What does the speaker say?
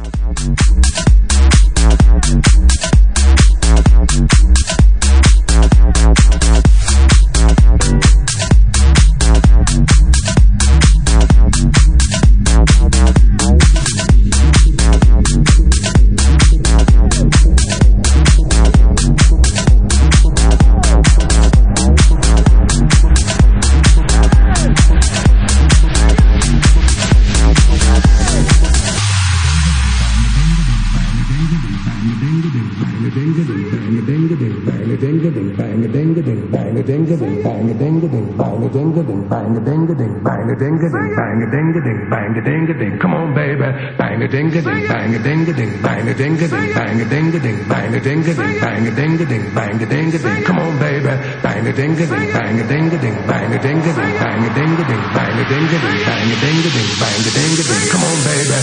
Come on, baby, bang a ding a ding, bang a ding a ding, bang a ding a ding, bang a ding a ding, bang a ding a ding, bang a ding a ding, bang a ding a ding. Come on, baby, bang a ding a ding, bang a ding a ding, bang a ding a ding, bang a ding a ding, bang a ding a ding, bang a ding a ding, bang a ding a ding. Come on, baby.